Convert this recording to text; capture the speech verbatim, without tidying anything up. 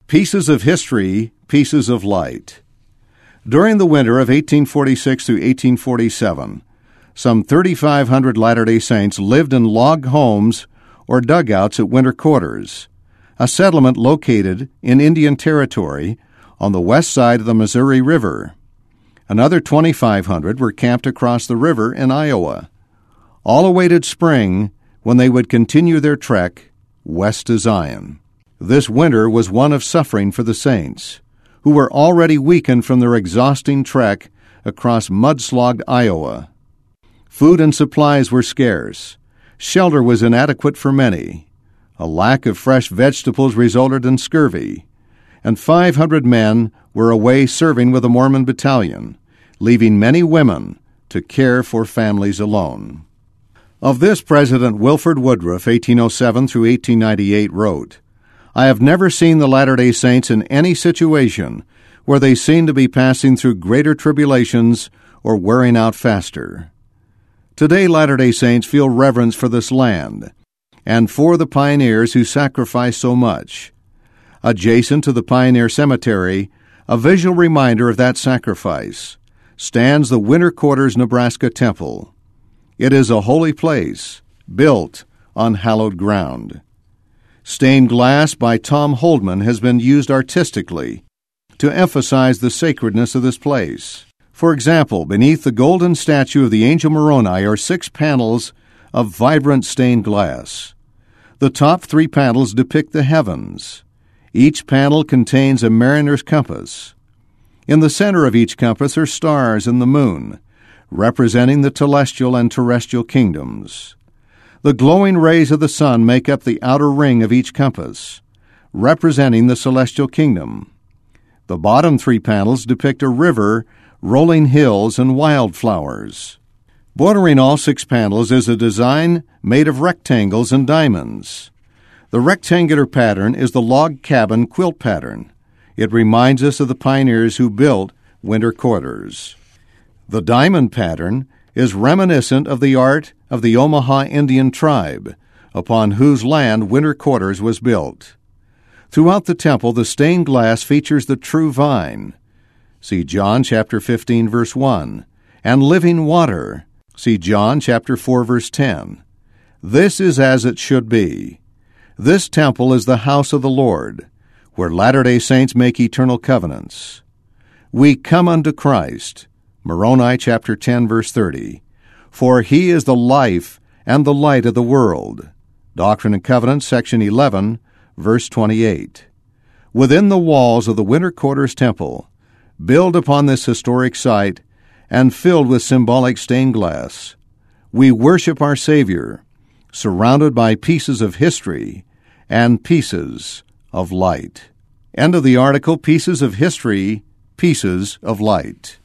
Pieces of History, Pieces of Light. During the winter of eighteen forty-six through eighteen forty-seven, some thirty-five hundred Latter-day Saints lived in log homes or dugouts at winter quarters, a settlement located in Indian Territory on the west side of the Missouri River. Another twenty-five hundred were camped across the river in Iowa. All awaited spring when they would continue their trek west to Zion. This winter was one of suffering for the saints, who were already weakened from their exhausting trek across mud-slogged Iowa. Food and supplies were scarce. Shelter was inadequate for many. A lack of fresh vegetables resulted in scurvy, and five hundred men were away serving with a Mormon battalion, leaving many women to care for families alone. Of this, President Wilford Woodruff, eighteen oh seven through eighteen ninety-eight, wrote, "I have never seen the Latter-day Saints in any situation where they seem to be passing through greater tribulations or wearing out faster." Today, Latter-day Saints feel reverence for this land and for the pioneers who sacrificed so much. Adjacent to the Pioneer Cemetery, a visual reminder of that sacrifice, stands the Winter Quarters, Nebraska Temple. It is a holy place, built on hallowed ground. Stained glass by Tom Holdman has been used artistically to emphasize the sacredness of this place. For example, beneath the golden statue of the angel Moroni are six panels of vibrant stained glass. The top three panels depict the heavens. Each panel contains a mariner's compass. In the center of each compass are stars and the moon, representing the celestial and terrestrial kingdoms. The glowing rays of the sun make up the outer ring of each compass, representing the celestial kingdom. The bottom three panels depict a river, rolling hills, and wildflowers. Bordering all six panels is a design made of rectangles and diamonds. The rectangular pattern is the log cabin quilt pattern. It reminds us of the pioneers who built winter quarters. The diamond pattern is reminiscent of the art of the Omaha Indian tribe, upon whose land winter quarters was built. Throughout the temple, the stained glass features the true vine. See John chapter fifteen, verse one, and living water. See John chapter four, verse ten. This is as it should be. This temple is the house of the Lord, where Latter-day Saints make eternal covenants. We come unto Christ. Moroni chapter ten, verse thirty. For he is the life and the light of the world. Doctrine and Covenants, section eleven, verse twenty-eight. Within the walls of the Winter Quarters Temple, built upon this historic site and filled with symbolic stained glass, we worship our Savior, surrounded by pieces of history and pieces of light. End of the article, Pieces of History, Pieces of Light.